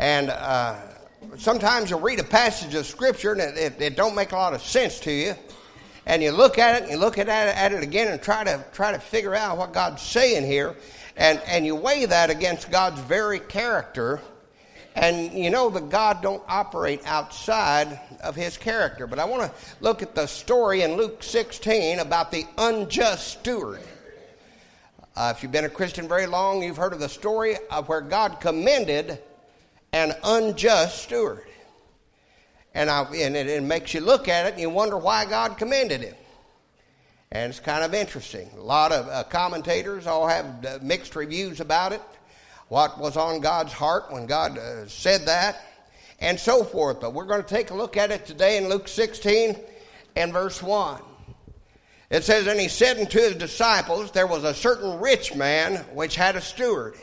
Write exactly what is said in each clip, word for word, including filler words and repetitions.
And uh, sometimes you'll read a passage of Scripture and it, it, it don't make a lot of sense to you. And you look at it and you look at it, at it again and try to try to figure out what God's saying here. And, and you weigh that against God's very character. And you know that God don't operate outside of his character. But I want to look at the story in Luke sixteen about the unjust steward. Uh, if you've been a Christian very long, you've heard of the story of where God commended an unjust steward. And, I, and it, it makes you look at it and you wonder why God commended him. And it's kind of interesting. A lot of uh, commentators all have uh, mixed reviews about it. What was on God's heart when God uh, said that, and so forth. But we're going to take a look at it today in Luke sixteen and verse one. It says, "And he said unto his disciples, there was a certain rich man which had a steward.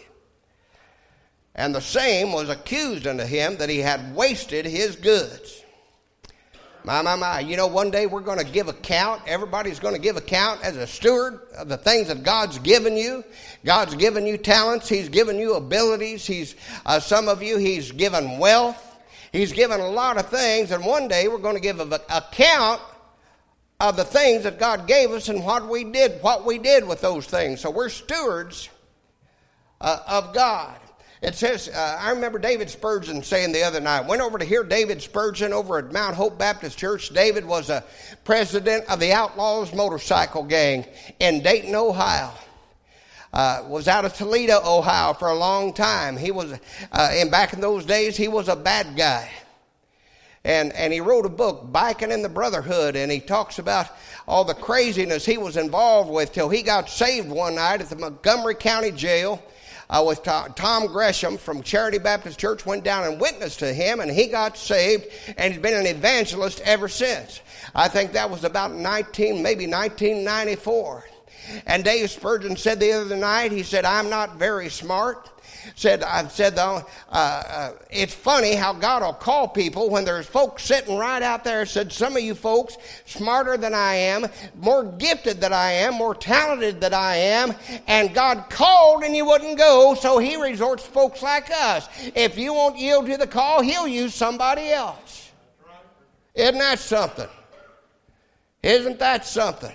And the same was accused unto him that he had wasted his goods." My, my, my. You know, one day we're going to give account. Everybody's going to give account as a steward of the things that God's given you. God's given you talents. He's given you abilities. He's uh, some of you, he's given wealth. He's given a lot of things. And one day we're going to give an account of the things that God gave us and what we did, what we did with those things. So we're stewards uh, of God. It says, uh, I remember David Spurgeon saying the other night, went over to hear David Spurgeon over at Mount Hope Baptist Church. David was a president of the Outlaws Motorcycle Gang in Dayton, Ohio. Uh, was out of Toledo, Ohio for a long time. He was, uh, and back in those days, he was a bad guy. And, and he wrote a book, Biking in the Brotherhood, and he talks about all the craziness he was involved with till he got saved one night at the Montgomery County Jail. Uh, with Tom Gresham from Charity Baptist Church, went down and witnessed to him, and he got saved, and he's been an evangelist ever since. I think that was about nineteen, maybe nineteen ninety-four. And Dave Spurgeon said the other night, he said, "I'm not very smart." Said, I've said, though, uh, uh, it's funny how God will call people when there's folks sitting right out there. Said, some of you folks, smarter than I am, more gifted than I am, more talented than I am, and God called and you wouldn't go, so he resorts to folks like us. If you won't yield to the call, he'll use somebody else. Isn't that something? Isn't that something?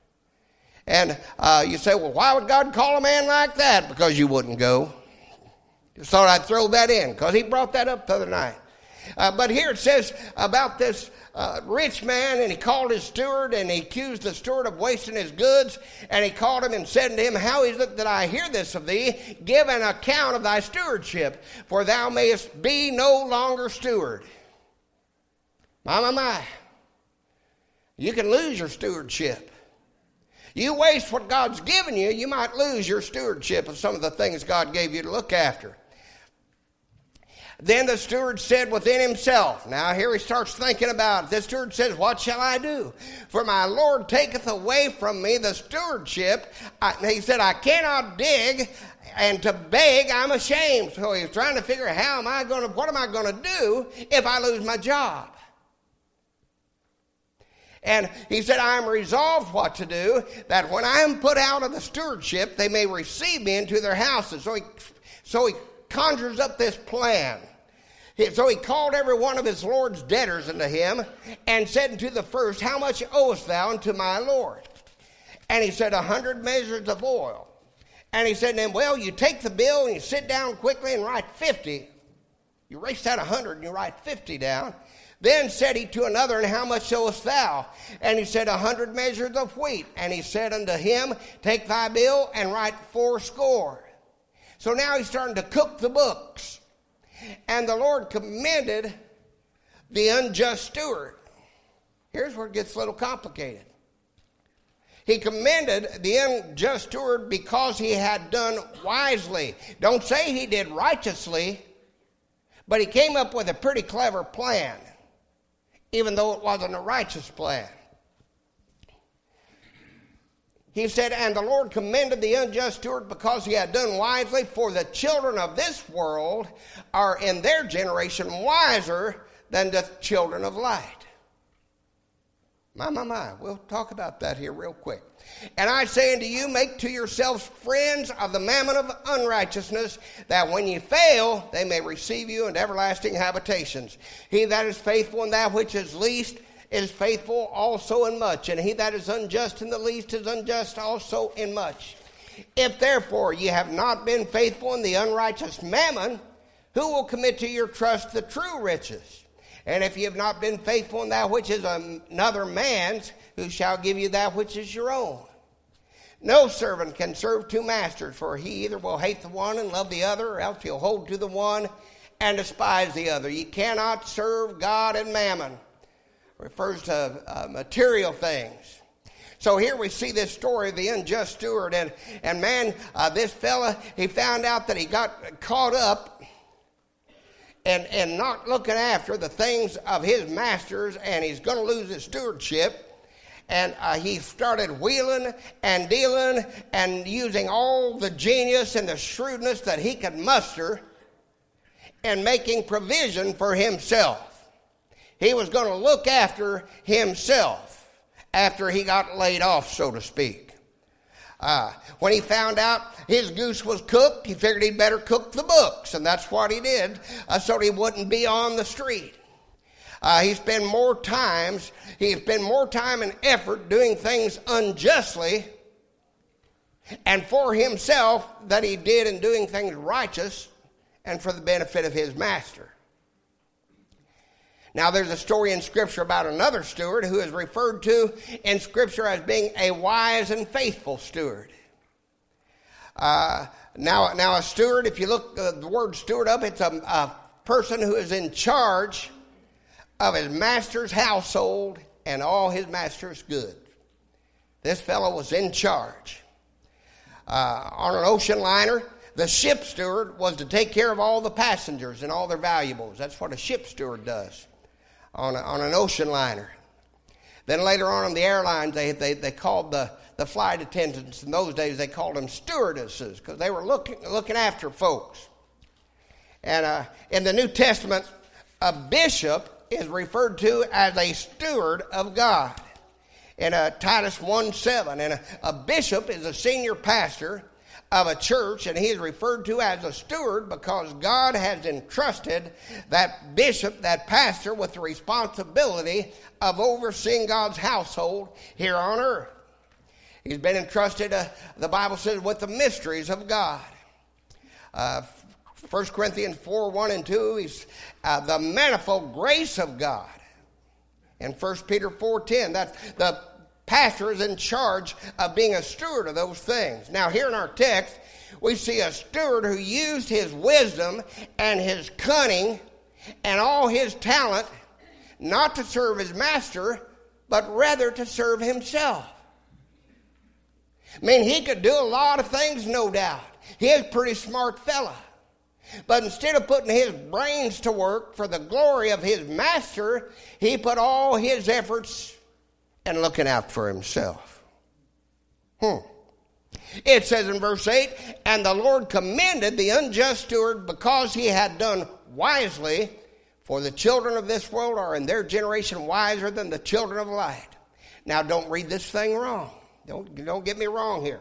And uh, you say, well, why would God call a man like that? Because you wouldn't go. Just thought I'd throw that in because he brought that up the other night. Uh, but here it says about this uh, rich man, and he called his steward, and he accused the steward of wasting his goods. And he called him and said unto him, "How is it that I hear this of thee? Give an account of thy stewardship, for thou mayest be no longer steward." My, my, my. You can lose your stewardship. You waste what God's given you, you might lose your stewardship of some of the things God gave you to look after. Then the steward said within himself, now here he starts thinking about it. The steward says, "What shall I do? For my Lord taketh away from me the stewardship." I, he said, "I cannot dig, and to beg I'm ashamed." So he was trying to figure out, how am I going to, what am I going to do if I lose my job? And he said, "I am resolved what to do, that when I am put out of the stewardship, they may receive me into their houses." So he, so he conjures up this plan. So he called every one of his Lord's debtors unto him, and said unto the first, "How much owest thou unto my Lord?" And he said, "A hundred measures of oil." And he said to him, "Well, you take the bill and you sit down quickly and write fifty. You erase out a hundred and you write fifty down. Then said he to another, "And how much owest thou?" And he said, "A hundred measures of wheat." And he said unto him, "Take thy bill and write fourscore." So now he's starting to cook the books. And the Lord commended the unjust steward. Here's where it gets a little complicated. He commended the unjust steward because he had done wisely. Don't say he did righteously, but he came up with a pretty clever plan, even though it wasn't a righteous plan. He said, "And the Lord commended the unjust steward because he had done wisely, for the children of this world are in their generation wiser than the children of light." My, my, my. We'll talk about that here real quick. And I say unto you, make to yourselves friends of the mammon of unrighteousness, that when ye fail, they may receive you into everlasting habitations. He that is faithful in that which is least is faithful also in much, and he that is unjust in the least is unjust also in much. If therefore ye have not been faithful in the unrighteous mammon, who will commit to your trust the true riches? And if ye have not been faithful in that which is another man's, who shall give you that which is your own? No servant can serve two masters, for he either will hate the one and love the other, or else he'll hold to the one and despise the other. Ye cannot serve God and mammon. Refers to uh, material things. So here we see this story of the unjust steward. And, and man, uh, this fella, he found out that he got caught up and, and not looking after the things of his masters, and he's going to lose his stewardship. And uh, he started wheeling and dealing and using all the genius and the shrewdness that he could muster and making provision for himself. He was going to look after himself after he got laid off, so to speak. Uh, when he found out his goose was cooked, he figured he'd better cook the books, and that's what he did, uh, so he wouldn't be on the street. Uh, he spent more times, he spent more time and effort doing things unjustly and for himself than he did in doing things righteous and for the benefit of his master. Now, there's a story in Scripture about another steward who is referred to in Scripture as being a wise and faithful steward. Uh, now, now, a steward, if you look uh, the word steward up, it's a, a person who is in charge of his master's household and all his master's goods. This fellow was in charge. Uh, on an ocean liner, the ship steward was to take care of all the passengers and all their valuables. That's what a ship steward does. On, a, on an ocean liner. Then later on in the airlines, they, they, they called the, the flight attendants, in those days they called them stewardesses, because they were looking, looking after folks. And uh, in the New Testament, a bishop is referred to as a steward of God. In uh, Titus one seven, and a, a bishop is a senior pastor of a church, and he is referred to as a steward because God has entrusted that bishop, that pastor, with the responsibility of overseeing God's household here on earth. He's been entrusted, uh, the Bible says, with the mysteries of God. Uh, First Corinthians four, one and two, he's uh, the manifold grace of God. And First Peter four ten, that's the pastor is in charge of being a steward of those things. Now, here in our text, we see a steward who used his wisdom and his cunning and all his talent not to serve his master, but rather to serve himself. I mean, he could do a lot of things, no doubt. He is a pretty smart fella. But instead of putting his brains to work for the glory of his master, he put all his efforts and looking out for himself. Hmm. It says in verse eight, and the Lord commended the unjust steward because he had done wisely, for the children of this world are in their generation wiser than the children of light. Now, don't read this thing wrong. Don't, don't get me wrong here.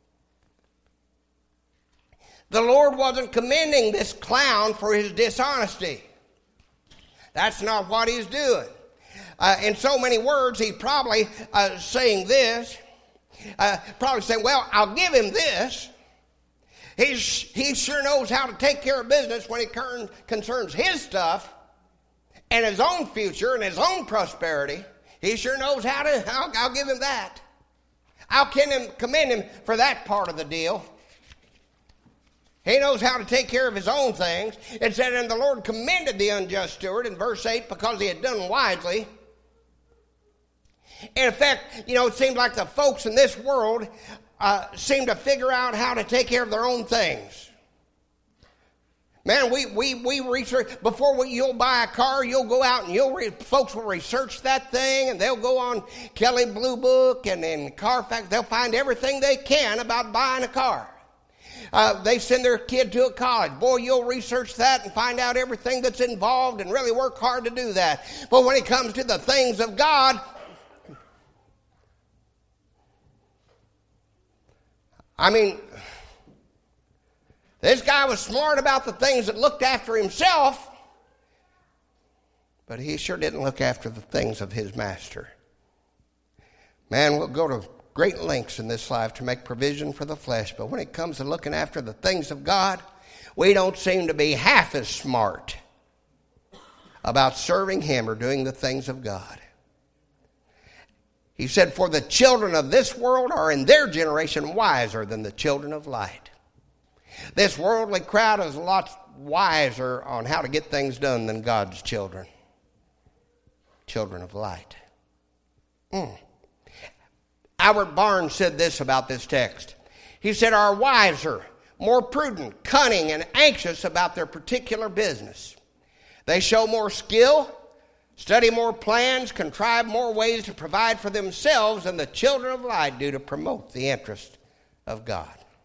The Lord wasn't commending this clown for his dishonesty. That's not what he's doing. Uh, in so many words, he's probably uh, saying this. Uh, probably saying, well, I'll give him this. He's, he sure knows how to take care of business when it concerns his stuff and his own future and his own prosperity. He sure knows how to, I'll, I'll give him that. I'll commend him for that part of the deal. He knows how to take care of his own things. It said, and the Lord commended the unjust steward in verse eight because he had done wisely. In effect, you know, it seems like the folks in this world uh, seem to figure out how to take care of their own things. Man, we we we research before we, you'll buy a car, you'll go out and you'll re, folks will research that thing, and they'll go on Kelley Blue Book and and Carfax. They'll find everything they can about buying a car. Uh, they send their kid to a college. Boy, you'll research that and find out everything that's involved and really work hard to do that. But when it comes to the things of God, I mean, this guy was smart about the things that looked after himself, but he sure didn't look after the things of his master. Man, we'll go to great lengths in this life to make provision for the flesh, but when it comes to looking after the things of God, we don't seem to be half as smart about serving Him or doing the things of God. He said, for the children of this world are in their generation wiser than the children of light. This worldly crowd is a lot wiser on how to get things done than God's children. Children of light. Mm. Albert Barnes said this about this text. He said, are wiser, more prudent, cunning, and anxious about their particular business. They show more skill, study more plans, contrive more ways to provide for themselves than the children of light do to promote the interest of God.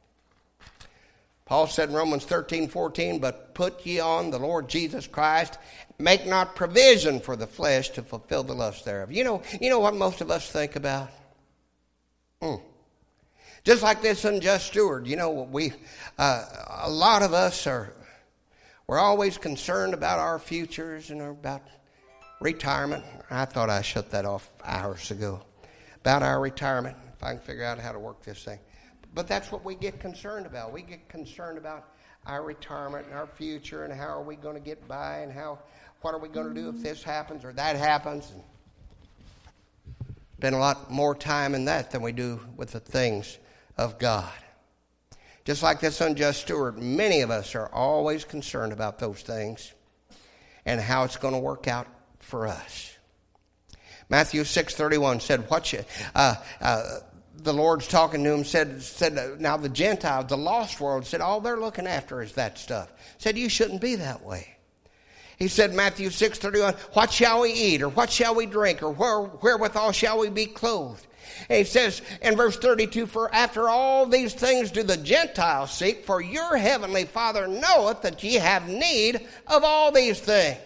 Paul said in Romans thirteen fourteen, but put ye on the Lord Jesus Christ, make not provision for the flesh to fulfill the lust thereof. You know, you know what most of us think about? Mm. Just like this unjust steward, you know, we uh, a lot of us are we're always concerned about our futures and about retirement. I thought I shut that off hours ago. About our retirement, if I can figure out how to work this thing. But that's what we get concerned about. We get concerned about our retirement and our future and how are we going to get by and how what are we going to do if this happens or that happens. And spend a lot more time in that than we do with the things of God. Just like this unjust steward, many of us are always concerned about those things and how it's going to work out for us. Matthew six thirty-one said, "What you, uh, uh, the Lord's talking to him, said, said uh, now the Gentiles, the lost world, said, all they're looking after is that stuff. Said, you shouldn't be that way. He said, Matthew six thirty-one, what shall we eat, or what shall we drink, or where, wherewithal shall we be clothed? And he says in verse thirty-two, for after all these things do the Gentiles seek, for your heavenly Father knoweth that ye have need of all these things.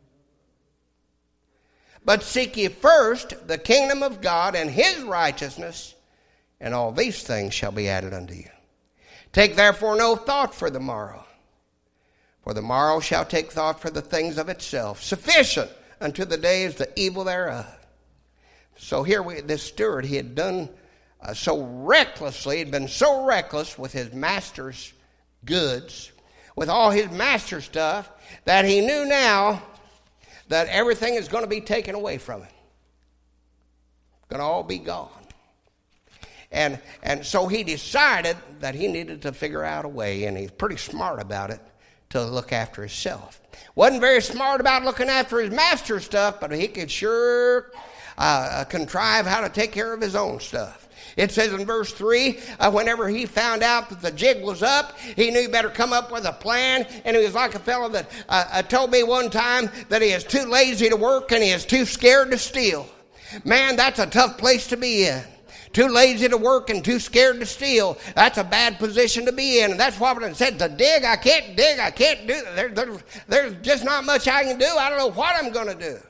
But seek ye first the kingdom of God and his righteousness, and all these things shall be added unto you. Take therefore no thought for the morrow, for the morrow shall take thought for the things of itself. Sufficient unto the day is the evil thereof. So here we, this steward, he had done uh, so recklessly, he'd been so reckless with his master's goods, with all his master's stuff, that he knew now that everything is going to be taken away from him. Going to all be gone. And, and so he decided that he needed to figure out a way, and he's pretty smart about it, to look after himself. Wasn't very smart about looking after his master's stuff, but he could sure uh, contrive how to take care of his own stuff. It says in verse three, uh, whenever he found out that the jig was up, he knew he better come up with a plan. And he was like a fellow that uh, uh, told me one time that he is too lazy to work and he is too scared to steal. Man, that's a tough place to be in. Too lazy to work and too scared to steal. That's a bad position to be in. And that's what I said, to dig, I can't dig, I can't do that. There, there, there's just not much I can do. I don't know what I'm going to do.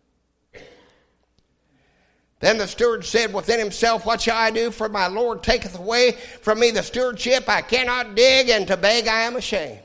Then the steward said within himself, what shall I do? For my Lord taketh away from me the stewardship. I cannot dig, and to beg I am ashamed.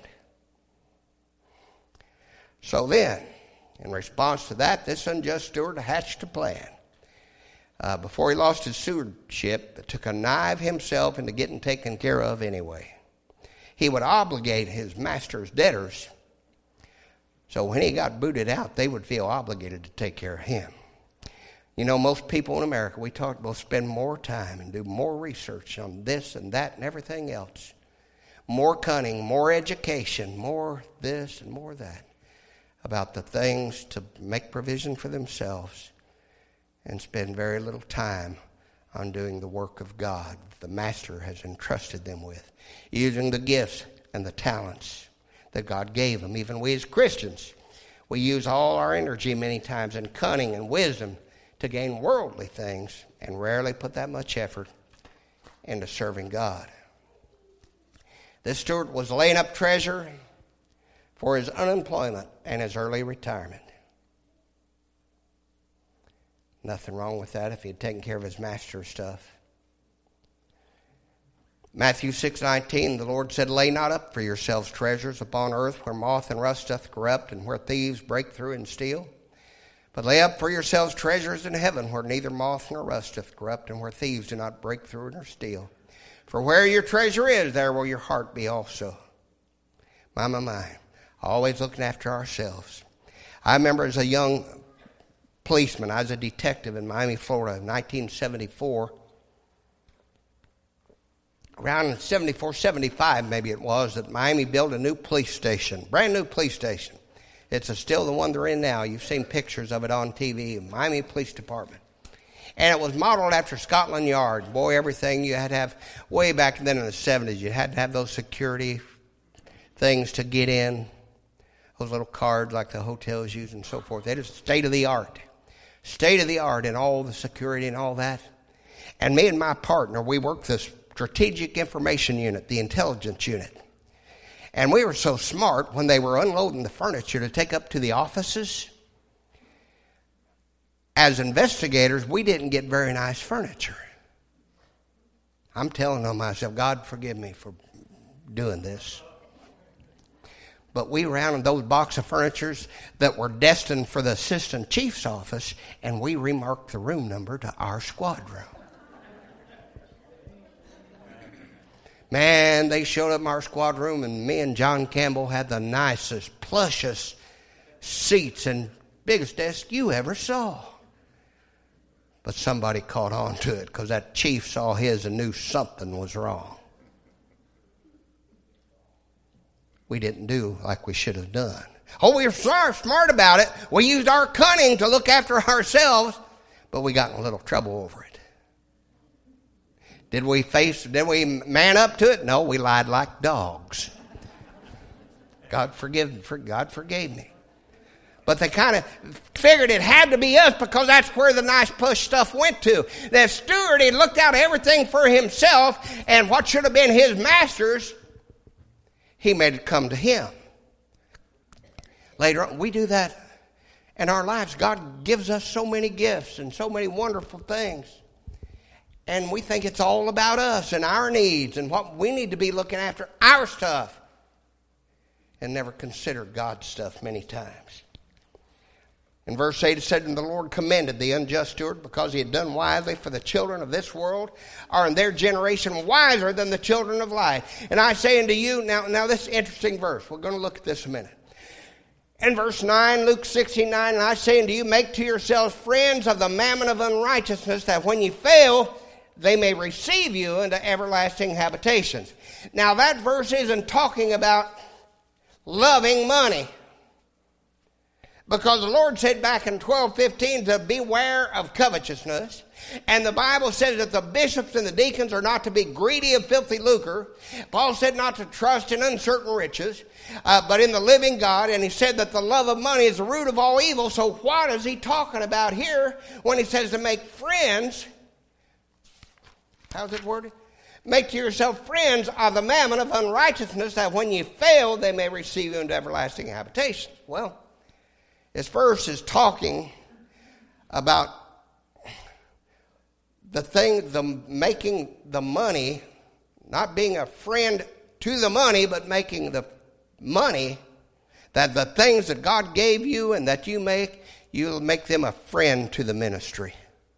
So then, in response to that, this unjust steward hatched a plan. Uh, before he lost his stewardship, to connive himself into getting taken care of anyway. He would obligate his master's debtors, so when he got booted out, they would feel obligated to take care of him. You know, most people in America, we talk, will spend more time and do more research on this and that and everything else. More cunning, more education, more this and more that about the things to make provision for themselves, and spend very little time on doing the work of God the Master has entrusted them with, using the gifts and the talents that God gave them. Even we as Christians, we use all our energy many times in cunning and wisdom to gain worldly things and rarely put that much effort into serving God. This steward was laying up treasure for his unemployment and his early retirement. Nothing wrong with that if he had taken care of his master's stuff. Matthew six nineteen, the Lord said, lay not up for yourselves treasures upon earth, where moth and rust doth corrupt, and where thieves break through and steal. But lay up for yourselves treasures in heaven, where neither moth nor rust doth corrupt, and where thieves do not break through nor steal. For where your treasure is, there will your heart be also. My, my, my. Always looking after ourselves. I remember as a young policeman, I was a detective in Miami, Florida, in nineteen seventy-four. Around seventy-four, seventy-five maybe it was, that Miami built a new police station, brand new police station. It's a, still the one they're in now. You've seen pictures of it on T V, Miami Police Department. And it was modeled after Scotland Yard. Boy, everything you had to have, way back then in the seventies, you had to have those security things to get in, those little cards like the hotels use and so forth. It is state of the art. State of the art in all the security and all that. And me and my partner, we worked this Strategic Information Unit, the intelligence unit. And we were so smart, when they were unloading the furniture to take up to the offices, as investigators, we didn't get very nice furniture. I'm telling on myself, God forgive me for doing this. But we rounded those box of furnitures that were destined for the assistant chief's office, and we remarked the room number to our squad room. Man, they showed up in our squad room, and me and John Campbell had the nicest, plushest seats and biggest desk you ever saw. But somebody caught on to it, because that chief saw his and knew something was wrong. We didn't do like we should have done. Oh, we were smart about it. We used our cunning to look after ourselves, but we got in a little trouble over it. Did we face, did we man up to it? No, we lied like dogs. God forgive, God forgave me. But they kind of figured it had to be us, because that's where the nice plush stuff went to. The steward, he looked out everything for himself, and what should have been his master's, he made it come to him. Later on, we do that in our lives. God gives us so many gifts and so many wonderful things. And we think it's all about us and our needs and what we need to be looking after, our stuff. And never consider God's stuff many times. In verse eight it said, and the Lord commended the unjust steward, because he had done wisely, for the children of this world are in their generation wiser than the children of light. And I say unto you, now, now this is an interesting verse. We're going to look at this a minute. In verse nine, Luke sixteen nine, and I say unto you, make to yourselves friends of the mammon of unrighteousness, that when ye fail, they may receive you into everlasting habitations. Now that verse isn't talking about loving money. Because the Lord said back in twelve fifteen to beware of covetousness. And the Bible says that the bishops and the deacons are not to be greedy of filthy lucre. Paul said not to trust in uncertain riches, uh, but in the living God. And he said that the love of money is the root of all evil. So what is he talking about here when he says to make friends? How's it worded? Make to yourself friends of the mammon of unrighteousness, that when you fail, they may receive you into everlasting habitation. Well, this verse is talking about the thing, the making the money, not being a friend to the money, but making the money, that the things that God gave you and that you make, you'll make them a friend to the ministry.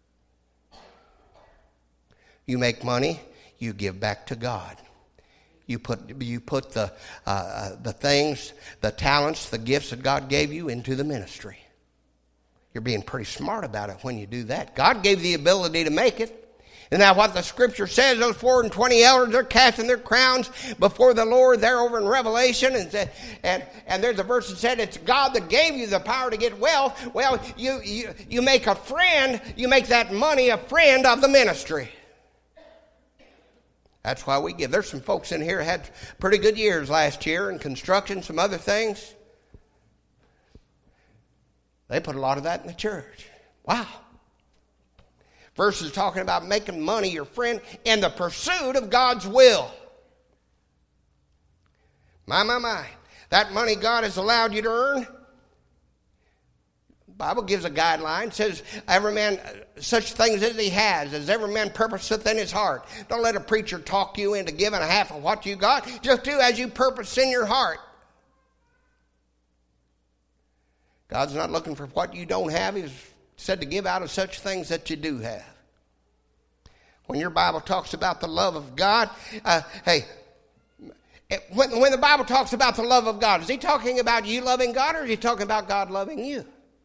You make money, you give back to God. You put you put the uh, the things, the talents, the gifts that God gave you into the ministry. You're being pretty smart about it when you do that. God gave the ability to make it. And now what the scripture says, those four and twenty elders are casting their crowns before the Lord there over in Revelation. And said, and, and there's a verse that said it's God that gave you the power to get wealth. Well, you, you, you make a friend, you make that money a friend of the ministry. That's why we give. There's some folks in here who had pretty good years last year in construction, some other things. They put a lot of that in the church. Wow. Verses talking about making money your friend in the pursuit of God's will. My, my, my. That money God has allowed you to earn, the Bible gives a guideline, says every man, such things as he has, as every man purposeth in his heart. Don't let a preacher talk you into giving a half of what you got. Just do as you purpose in your heart. God's not looking for what you don't have. He's said to give out of such things that you do have. When your Bible talks about the love of God, uh, hey, when, when the Bible talks about the love of God, is he talking about you loving God, or is he talking about God loving you?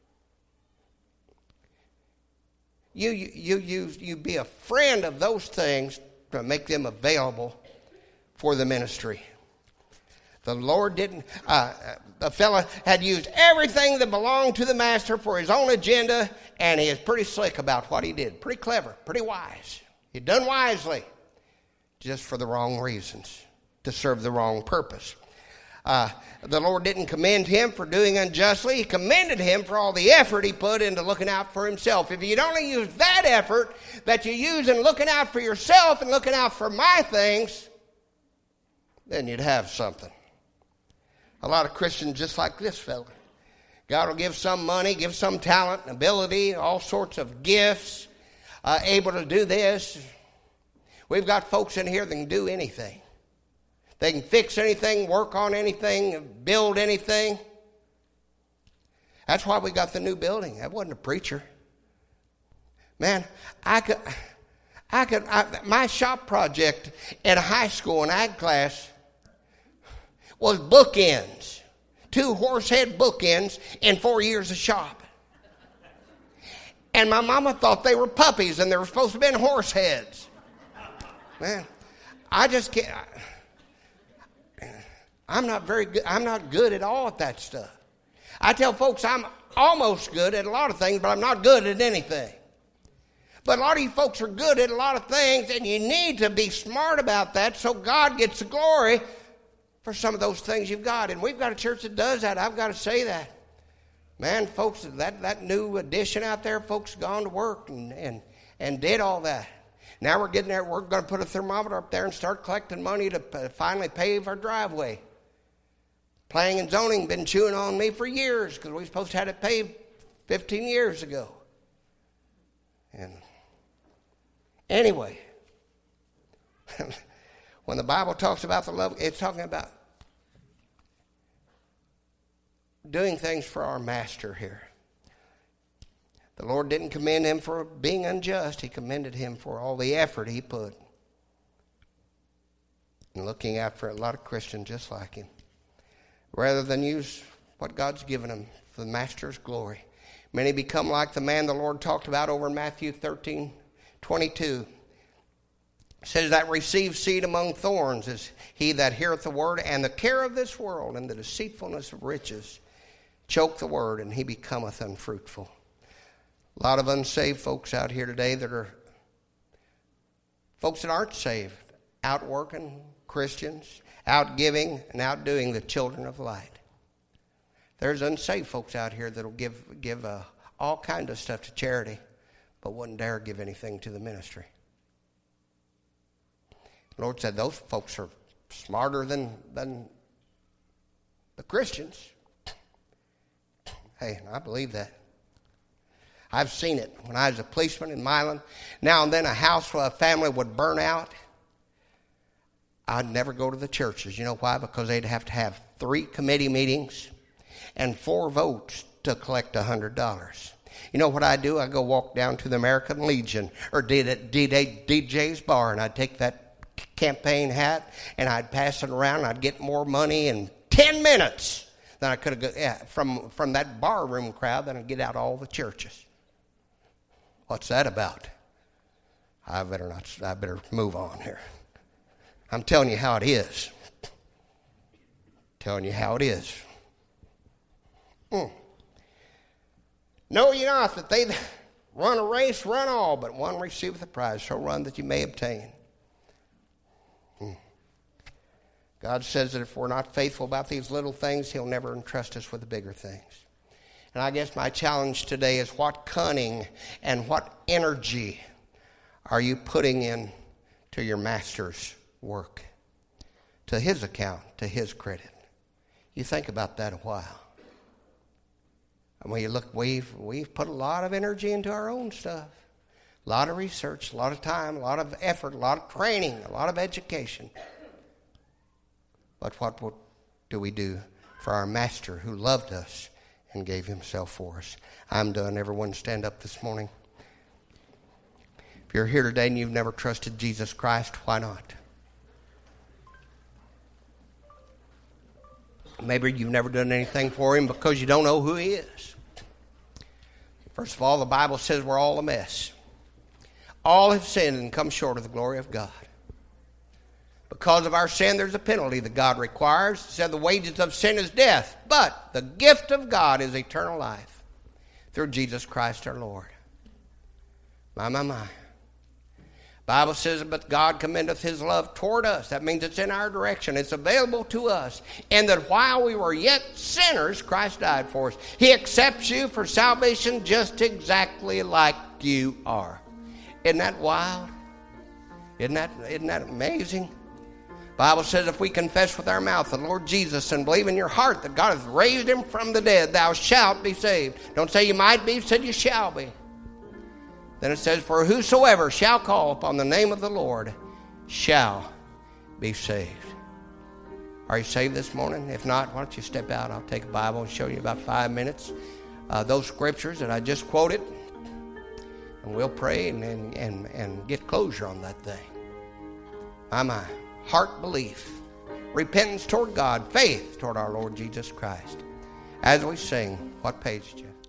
You, you, you, you, you be a friend of those things to make them available for the ministry. The Lord didn't, uh, the fella had used everything that belonged to the master for his own agenda, and he is pretty slick about what he did. Pretty clever, pretty wise. He'd done wisely, just for the wrong reasons, to serve the wrong purpose. Uh, the Lord didn't commend him for doing unjustly. He commended him for all the effort he put into looking out for himself. If you'd only use that effort that you use in looking out for yourself and looking out for my things, then you'd have something. A lot of Christians just like this fella. God will give some money, give some talent and ability, all sorts of gifts, uh, able to do this. We've got folks in here that can do anything. They can fix anything, work on anything, build anything. That's why we got the new building. That wasn't a preacher. Man, I could, I could, I, my shop project at a high school in ag class was bookends. Two horsehead bookends in four years of shop. And my mama thought they were puppies and they were supposed to have been horse heads. Man, I just can't. I, I'm not very good. I'm not good at all at that stuff. I tell folks I'm almost good at a lot of things, but I'm not good at anything. But a lot of you folks are good at a lot of things, and you need to be smart about that so God gets the glory for some of those things you've got. And we've got a church that does that. I've got to say that. Man, folks, that, that new addition out there, folks gone to work and, and, and did all that. Now we're getting there. We're going to put a thermometer up there and start collecting money to p- finally pave our driveway. Planning and zoning been chewing on me for years because we were supposed to have it paved fifteen years ago. And anyway, when the Bible talks about the love, it's talking about doing things for our master here. The Lord didn't commend him for being unjust. He commended him for all the effort he put in looking out for a lot of Christians just like him, rather than use what God's given him for the master's glory. Many become like the man the Lord talked about over in Matthew thirteen twenty-two. It says that receives seed among thorns is he that heareth the word, and the care of this world and the deceitfulness of riches choke the word, and he becometh unfruitful. A lot of unsaved folks out here today that are folks that aren't saved, out working Christians, out giving and out doing the children of light. There's unsaved folks out here that'll give give uh, all kinds of stuff to charity, but wouldn't dare give anything to the ministry. The Lord said those folks are smarter than than the Christians. Hey, I believe that. I've seen it when I was a policeman in Milan. Now and then a house where a family would burn out. I'd never go to the churches. You know why? Because they'd have to have three committee meetings and four votes to collect one hundred dollars. You know what I do? I go walk down to the American Legion or D J's bar, and I'd take that campaign hat and I'd pass it around, and I'd get more money in ten minutes than I could have got yeah, from, from that barroom crowd than I'd get out all the churches. What's that about? I better not. I better move on here. I'm telling you how it is. Telling you how it is. Mm. Know ye not that they that run a race run all, but one receiveth the prize. So run that you may obtain. Mm. God says that if we're not faithful about these little things, he'll never entrust us with the bigger things. And I guess my challenge today is what cunning and what energy are you putting in to your master's work, to his account, to his credit? You think about that a while. And when you look, we've, we've put a lot of energy into our own stuff. A lot of research, a lot of time, a lot of effort, a lot of training, a lot of education. But what do we do for our Master who loved us and gave himself for us? I'm done. Everyone stand up this morning. If you're here today and you've never trusted Jesus Christ, why not? Maybe you've never done anything for him because you don't know who he is. First of all, the Bible says we're all a mess. All have sinned and come short of the glory of God. Because of our sin, there's a penalty that God requires. It said the wages of sin is death, but the gift of God is eternal life through Jesus Christ our Lord. My, my, my. Bible says, but God commendeth his love toward us. That means it's in our direction. It's available to us. And that while we were yet sinners, Christ died for us. He accepts you for salvation just exactly like you are. Isn't that wild? Isn't that, isn't that amazing? Bible says if we confess with our mouth the Lord Jesus and believe in your heart that God hath raised him from the dead, thou shalt be saved. Don't say you might be, said you shall be. Then it says, for whosoever shall call upon the name of the Lord shall be saved. Are you saved this morning? If not, why don't you step out? I'll take a Bible and show you about five minutes. Uh, those scriptures that I just quoted. And we'll pray and, and, and, and get closure on that thing. My, my. Heart belief. Repentance toward God. Faith toward our Lord Jesus Christ. As we sing, what page, Jeff?